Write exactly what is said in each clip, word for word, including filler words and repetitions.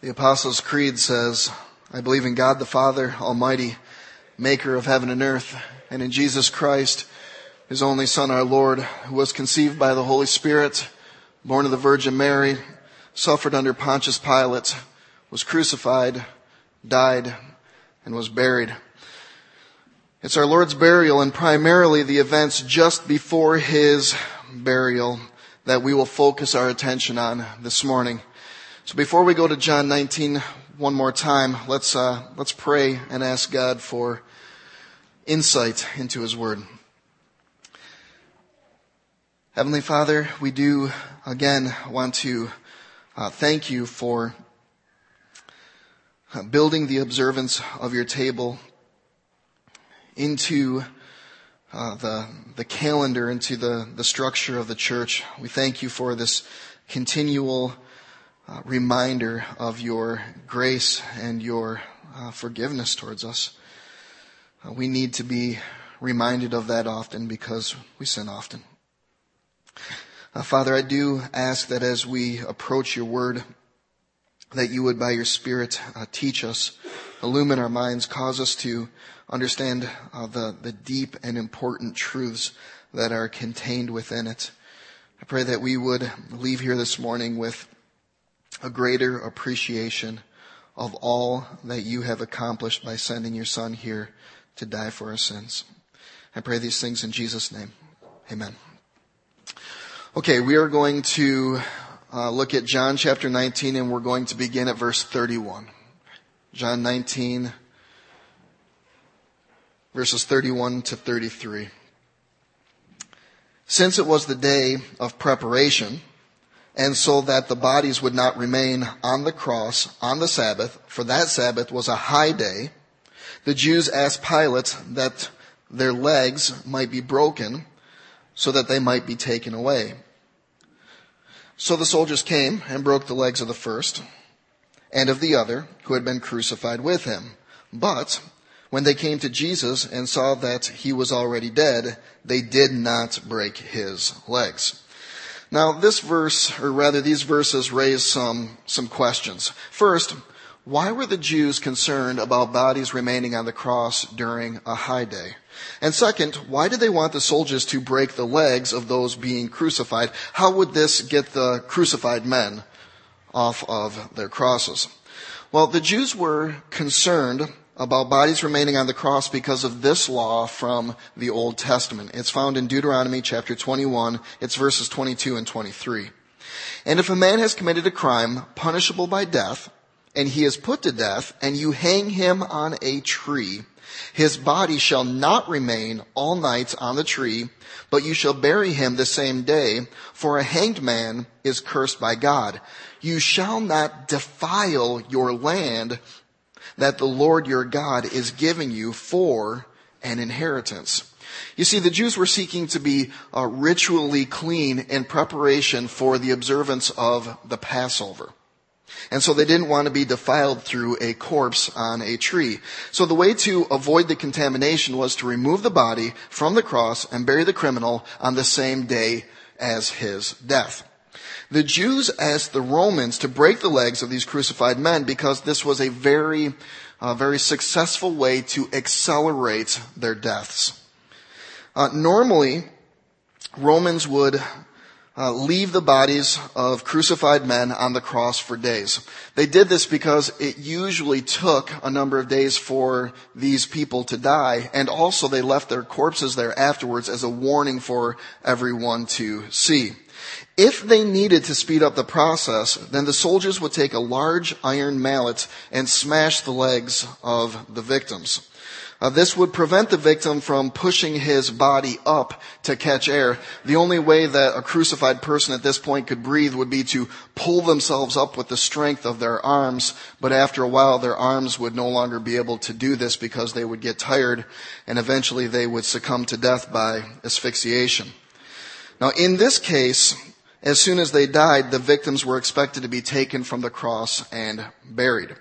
The Apostles' Creed says, I believe in God the Father Almighty, maker of heaven and earth, and in Jesus Christ, his only Son, our Lord, who was conceived by the Holy Spirit, born of the Virgin Mary, suffered under Pontius Pilate, was crucified, died, and was buried. It's our Lord's burial and primarily the events just before his burial that we will focus our attention on this morning. So before we go to John nineteen one more time, let's uh, let's pray and ask God for insight into his word. Heavenly Father, we do again want to uh, thank you for uh, building the observance of your table into uh, the the calendar, into the, the structure of the church. We thank you for this continual uh, reminder of your grace and your uh, forgiveness towards us. Uh, we need to be reminded of that often because we sin often. Uh, Father, I do ask that as we approach your word, that you would by your Spirit uh, teach us, illumine our minds, cause us to understand uh, the, the deep and important truths that are contained within it. I pray that we would leave here this morning with a greater appreciation of all that you have accomplished by sending your Son here to die for our sins. I pray these things in Jesus' name. Amen. Okay, we are going to uh, look at John chapter nineteen, and we're going to begin at verse thirty-one. John nineteen, verses thirty-one to thirty-three. Since it was the day of preparation, and so that the bodies would not remain on the cross on the Sabbath, for that Sabbath was a high day, the Jews asked Pilate that their legs might be broken so that they might be taken away. So the soldiers came and broke the legs of the first and of the other who had been crucified with him. But when they came to Jesus and saw that he was already dead, they did not break his legs. Now this verse, or rather these verses, raise some, some questions. First, why were the Jews concerned about bodies remaining on the cross during a high day? And second, why did they want the soldiers to break the legs of those being crucified? How would this get the crucified men off of their crosses? Well, the Jews were concerned about bodies remaining on the cross because of this law from the Old Testament. It's found in Deuteronomy chapter twenty-one. It's verses twenty-two and twenty-three. And if a man has committed a crime punishable by death, and he is put to death, and you hang him on a tree, his body shall not remain all night on the tree, but you shall bury him the same day, for a hanged man is cursed by God. You shall not defile your land that the Lord your God is giving you for an inheritance. You see, the Jews were seeking to be uh, ritually clean in preparation for the observance of the Passover. And so they didn't want to be defiled through a corpse on a tree. So the way to avoid the contamination was to remove the body from the cross and bury the criminal on the same day as his death. The Jews asked the Romans to break the legs of these crucified men because this was a very, uh, very successful way to accelerate their deaths. Uh, normally, Romans would Uh, leave the bodies of crucified men on the cross for days. They did this because it usually took a number of days for these people to die, and also they left their corpses there afterwards as a warning for everyone to see. If they needed to speed up the process, then the soldiers would take a large iron mallet and smash the legs of the victims. Uh, this would prevent the victim from pushing his body up to catch air. The only way that a crucified person at this point could breathe would be to pull themselves up with the strength of their arms, but after a while their arms would no longer be able to do this because they would get tired and eventually they would succumb to death by asphyxiation. Now in this case, as soon as they died, the victims were expected to be taken from the cross and buried.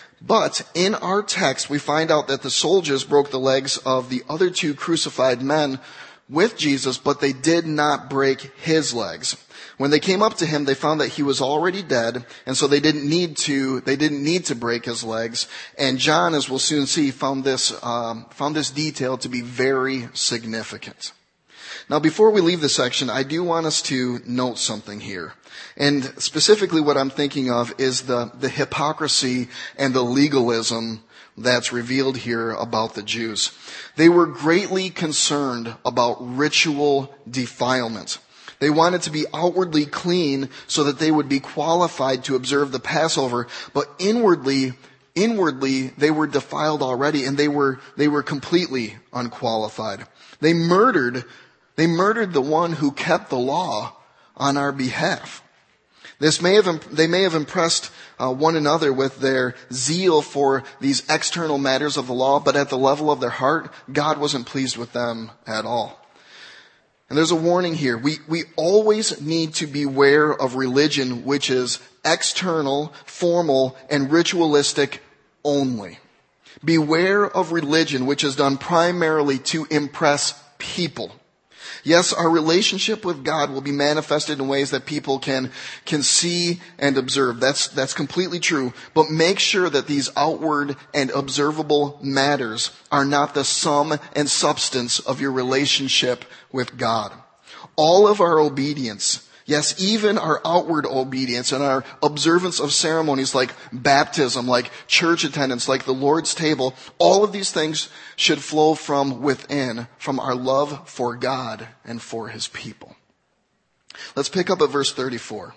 But in our text, we find out that the soldiers broke the legs of the other two crucified men with Jesus, but they did not break his legs. When they came up to him, they found that he was already dead, and so they didn't need to, they didn't need to break his legs. And John, as we'll soon see, found this, um, found this detail to be very significant. Now, before we leave this section, I do want us to note something here. And specifically what I'm thinking of is the, the hypocrisy and the legalism that's revealed here about the Jews. They were greatly concerned about ritual defilement. They wanted to be outwardly clean so that they would be qualified to observe the Passover, but inwardly, inwardly, they were defiled already, and they were, they were completely unqualified. They murdered, they murdered the one who kept the law on our behalf. This may have, they may have impressed uh, one another with their zeal for these external matters of the law, but at the level of their heart, God wasn't pleased with them at all. And there's a warning here. We, we always need to beware of religion which is external, formal, and ritualistic only. Beware of religion which is done primarily to impress people. Yes, our relationship with God will be manifested in ways that people can, can see and observe. That's, that's completely true. But make sure that these outward and observable matters are not the sum and substance of your relationship with God. All of our obedience, yes, even our outward obedience and our observance of ceremonies like baptism, like church attendance, like the Lord's table, all of these things should flow from within, from our love for God and for his people. Let's pick up at verse thirty-four.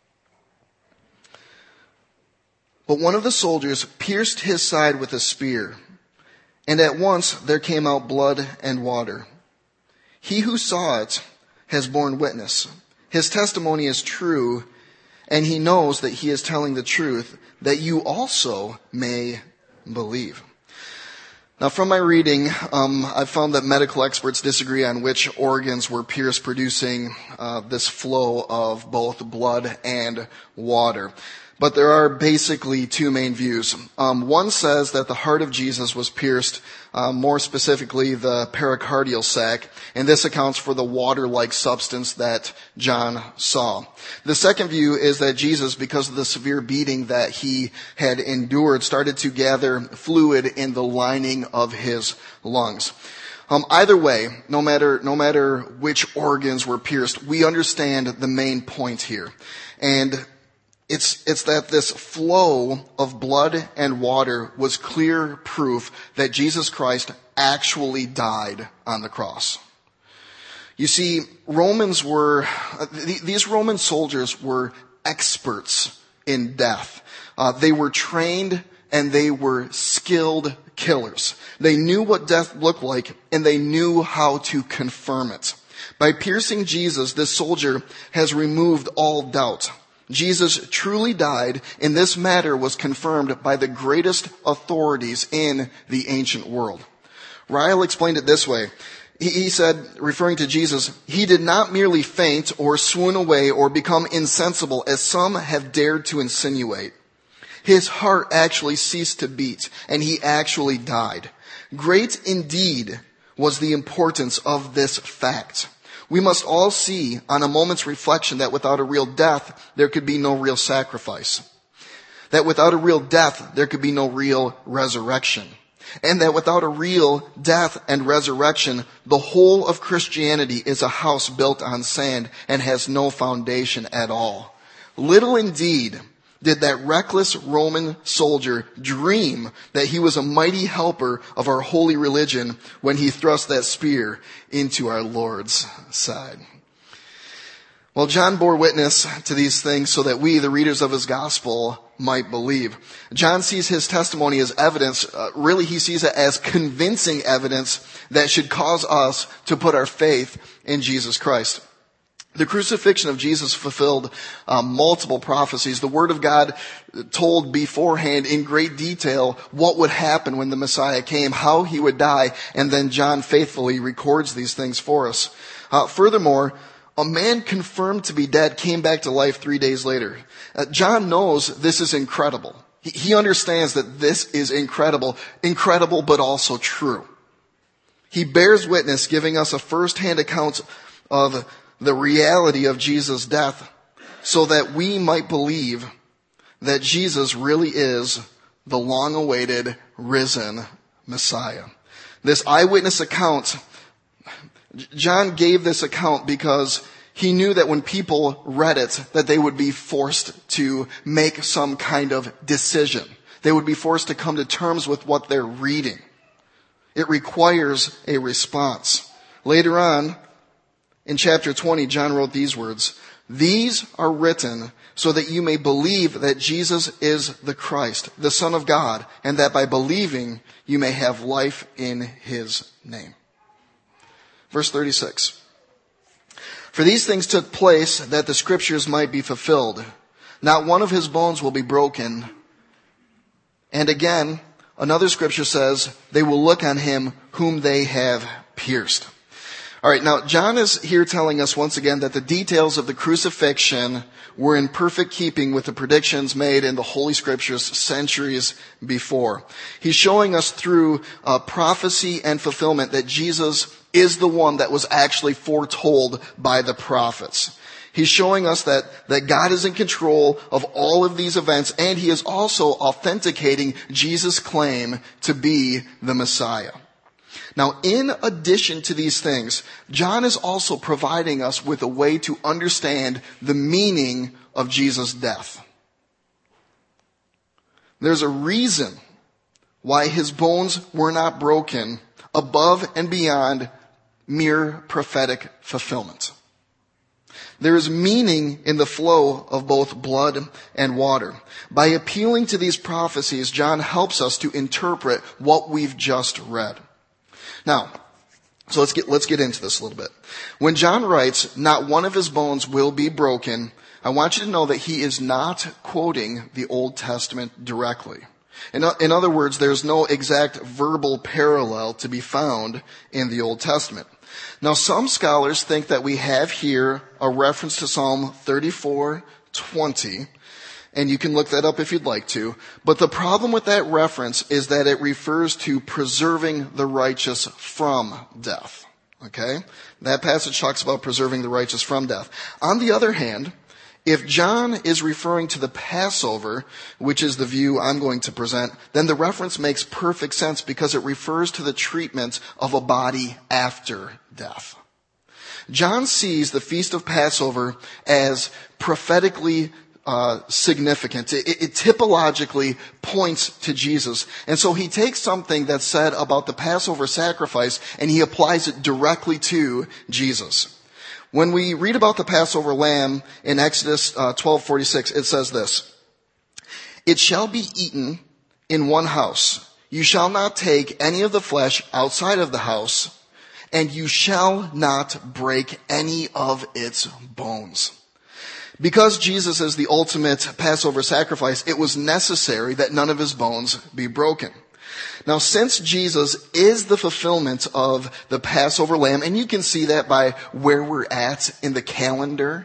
But one of the soldiers pierced his side with a spear, and at once there came out blood and water. He who saw it has borne witness. His testimony is true, and he knows that he is telling the truth, that you also may believe. Now, from my reading, um, I've found that medical experts disagree on which organs were pierced, producing uh, this flow of both blood and water. But there are basically two main views. Um, one says that the heart of Jesus was pierced, uh, more specifically the pericardial sac, and this accounts for the water-like substance that John saw. The second view is that Jesus, because of the severe beating that he had endured, started to gather fluid in the lining of his lungs. Um, either way, no matter, no matter which organs were pierced, we understand the main point here. And It's, it's that this flow of blood and water was clear proof that Jesus Christ actually died on the cross. You see, Romans were, these Roman soldiers were experts in death. Uh, they were trained and they were skilled killers. They knew what death looked like and they knew how to confirm it. By piercing Jesus, this soldier has removed all doubt. Jesus truly died, and this matter was confirmed by the greatest authorities in the ancient world. Ryle explained it this way. He said, referring to Jesus, he did not merely faint or swoon away or become insensible, as some have dared to insinuate. His heart actually ceased to beat, and he actually died. Great indeed was the importance of this fact. We must all see on a moment's reflection that without a real death, there could be no real sacrifice. That without a real death, there could be no real resurrection. And that without a real death and resurrection, the whole of Christianity is a house built on sand and has no foundation at all. Little indeed did that reckless Roman soldier dream that he was a mighty helper of our holy religion when he thrust that spear into our Lord's side. Well, John bore witness to these things so that we, the readers of his gospel, might believe. John sees his testimony as evidence, uh, really he sees it as convincing evidence that should cause us to put our faith in Jesus Christ. The crucifixion of Jesus fulfilled um, multiple prophecies. The Word of God told beforehand in great detail what would happen when the Messiah came, how he would die, and then John faithfully records these things for us. Uh, furthermore, a man confirmed to be dead came back to life three days later. Uh, John knows this is incredible. He, he understands that this is incredible, incredible but also true. He bears witness, giving us a first-hand account of the reality of Jesus' death so that we might believe that Jesus really is the long-awaited risen Messiah. This eyewitness account, John gave this account because he knew that when people read it, that they would be forced to make some kind of decision. They would be forced to come to terms with what they're reading. It requires a response. Later on, in chapter twenty, John wrote these words, "These are written so that you may believe that Jesus is the Christ, the Son of God, and that by believing you may have life in his name." Verse thirty-six. "For these things took place that the scriptures might be fulfilled. Not one of his bones will be broken." And again, another scripture says, "They will look on him whom they have pierced." All right, now John is here telling us once again that the details of the crucifixion were in perfect keeping with the predictions made in the Holy Scriptures centuries before. He's showing us through uh, prophecy and fulfillment that Jesus is the one that was actually foretold by the prophets. He's showing us that, that God is in control of all of these events, and he is also authenticating Jesus' claim to be the Messiah. Now, in addition to these things, John is also providing us with a way to understand the meaning of Jesus' death. There's a reason why his bones were not broken above and beyond mere prophetic fulfillment. There is meaning in the flow of both blood and water. By appealing to these prophecies, John helps us to interpret what we've just read. Now, so let's get, let's get into this a little bit. When John writes, "Not one of his bones will be broken," I want you to know that he is not quoting the Old Testament directly. In, in other words, there's no exact verbal parallel to be found in the Old Testament. Now, some scholars think that we have here a reference to Psalm thirty-four twenty, and you can look that up if you'd like to. But the problem with that reference is that it refers to preserving the righteous from death. Okay? That passage talks about preserving the righteous from death. On the other hand, if John is referring to the Passover, which is the view I'm going to present, then the reference makes perfect sense because it refers to the treatment of a body after death. John sees the Feast of Passover as prophetically uh, significant. It, it typologically points to Jesus. And so he takes something that's said about the Passover sacrifice and he applies it directly to Jesus. When we read about the Passover lamb in Exodus uh, twelve forty-six, it says this: "It shall be eaten in one house. You shall not take any of the flesh outside of the house, and you shall not break any of its bones." Because Jesus is the ultimate Passover sacrifice, it was necessary that none of his bones be broken. Now, since Jesus is the fulfillment of the Passover lamb, and you can see that by where we're at in the calendar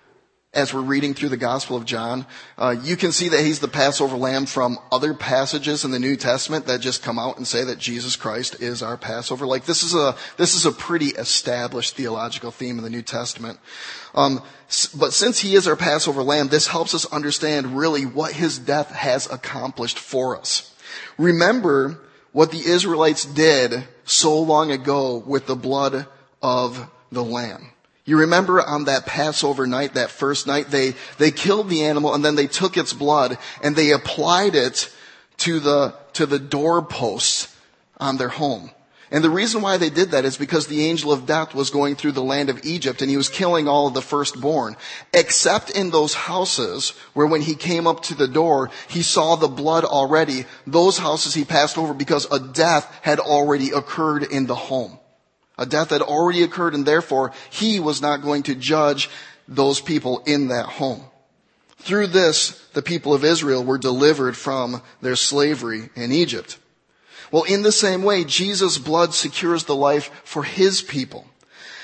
as we're reading through the Gospel of John, uh, you can see that he's the Passover lamb from other passages in the New Testament that just come out and say that Jesus Christ is our Passover. Like this is a this is a pretty established theological theme in the New Testament. Um, but since he is our Passover lamb, this helps us understand really what his death has accomplished for us. Remember what the Israelites did so long ago with the blood of the lamb. You remember on that Passover night, that first night, they, they killed the animal and then they took its blood and they applied it to the, to the doorposts on their home. And the reason why they did that is because the angel of death was going through the land of Egypt and he was killing all of the firstborn, except in those houses where when he came up to the door, he saw the blood already. Those houses he passed over because a death had already occurred in the home. A death had already occurred, and therefore he was not going to judge those people in that home. Through this, the people of Israel were delivered from their slavery in Egypt. Well, in the same way, Jesus' blood secures the life for his people.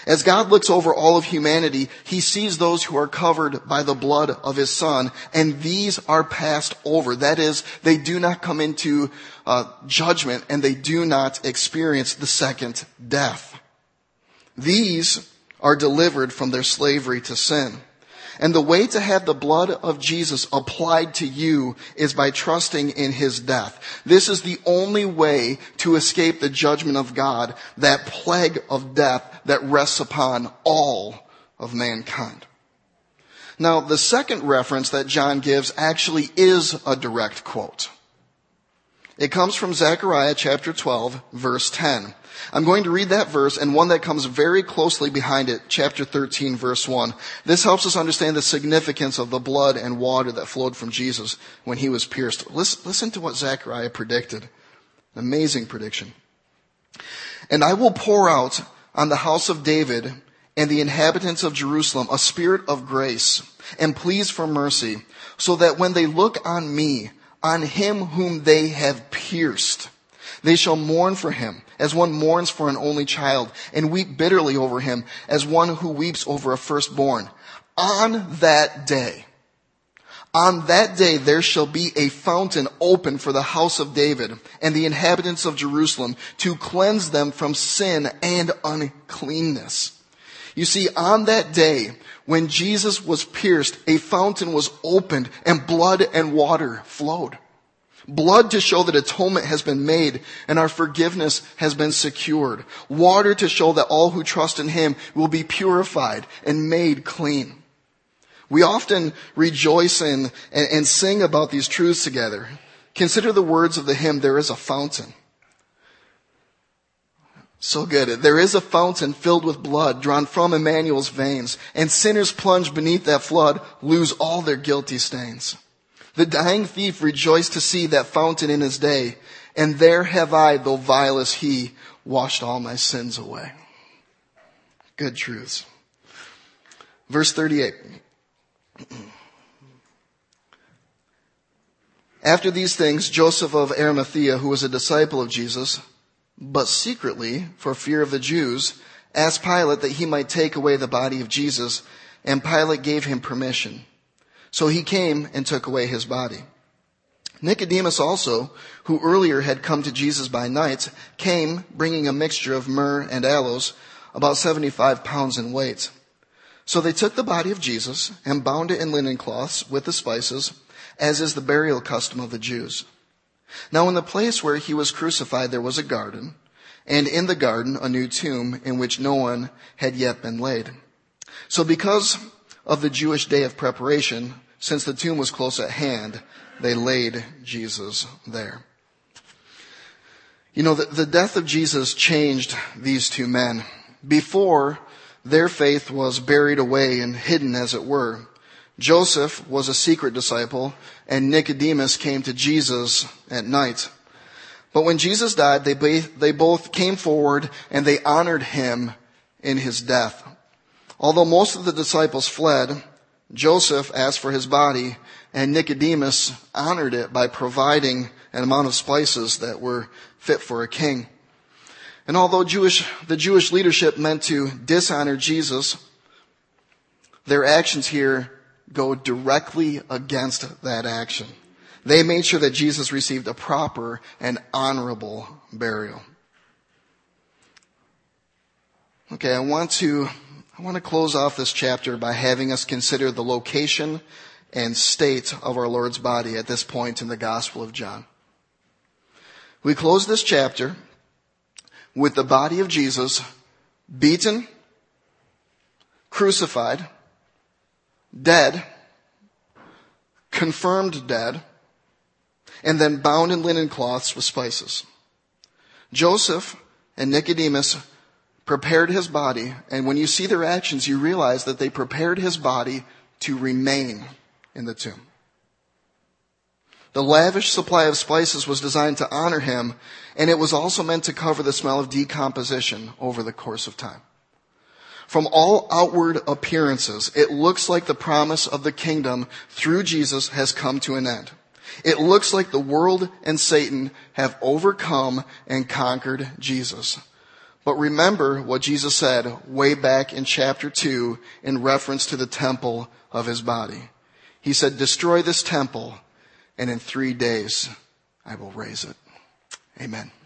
As God looks over all of humanity, he sees those who are covered by the blood of his Son, and these are passed over. That is, they do not come into uh, judgment, and they do not experience the second death. These are delivered from their slavery to sin. And the way to have the blood of Jesus applied to you is by trusting in his death. This is the only way to escape the judgment of God, that plague of death that rests upon all of mankind. Now, the second reference that John gives actually is a direct quote. It comes from Zechariah chapter twelve, verse ten. I'm going to read that verse and one that comes very closely behind it, chapter thirteen, verse one. This helps us understand the significance of the blood and water that flowed from Jesus when he was pierced. Listen, listen to what Zechariah predicted. An amazing prediction. And I will pour out on the house of David and the inhabitants of Jerusalem a spirit of grace and pleas for mercy, so that when they look on me, on him whom they have pierced, they shall mourn for him as one mourns for an only child, and weep bitterly over him as one who weeps over a firstborn. On that day, on that day there shall be a fountain open for the house of David and the inhabitants of Jerusalem, to cleanse them from sin and uncleanness. You see, on that day, when Jesus was pierced, a fountain was opened and blood and water flowed. Blood to show that atonement has been made and our forgiveness has been secured. Water to show that all who trust in him will be purified and made clean. We often rejoice in and, and sing about these truths together. Consider the words of the hymn, "There is a fountain." So good. There is a fountain filled with blood drawn from Emmanuel's veins, and sinners plunged beneath that flood lose all their guilty stains. The dying thief rejoiced to see that fountain in his day, and there have I, though vile as he, washed all my sins away. Good truths. Verse thirty-eight. After these things, Joseph of Arimathea, who was a disciple of Jesus, but secretly, for fear of the Jews, asked Pilate that he might take away the body of Jesus, and Pilate gave him permission. So he came and took away his body. Nicodemus also, who earlier had come to Jesus by night, came bringing a mixture of myrrh and aloes, about seventy-five pounds in weight. So they took the body of Jesus and bound it in linen cloths with the spices, as is the burial custom of the Jews. Now in the place where he was crucified there was a garden, and in the garden a new tomb in which no one had yet been laid. So because of the Jewish day of preparation, since the tomb was close at hand, they laid Jesus there. You know, the, the death of Jesus changed these two men. Before, their faith was buried away and hidden, as it were. Joseph was a secret disciple, and Nicodemus came to Jesus at night. But when Jesus died, they, they both came forward and they honored him in his death. Although most of the disciples fled, Joseph asked for his body, and Nicodemus honored it by providing an amount of spices that were fit for a king. And although Jewish, the Jewish leadership meant to dishonor Jesus, their actions here go directly against that action. They made sure that Jesus received a proper and honorable burial. Okay, I want to I want to close off this chapter by having us consider the location and state of our Lord's body at this point in the Gospel of John. We close this chapter with the body of Jesus beaten, crucified, dead, confirmed dead, and then bound in linen cloths with spices. Joseph and Nicodemus prepared his body, and when you see their actions, you realize that they prepared his body to remain in the tomb. The lavish supply of spices was designed to honor him, and it was also meant to cover the smell of decomposition over the course of time. From all outward appearances, it looks like the promise of the kingdom through Jesus has come to an end. It looks like the world and Satan have overcome and conquered Jesus. But remember what Jesus said way back in chapter two in reference to the temple of his body. He said, destroy this temple, and in three days I will raise it. Amen.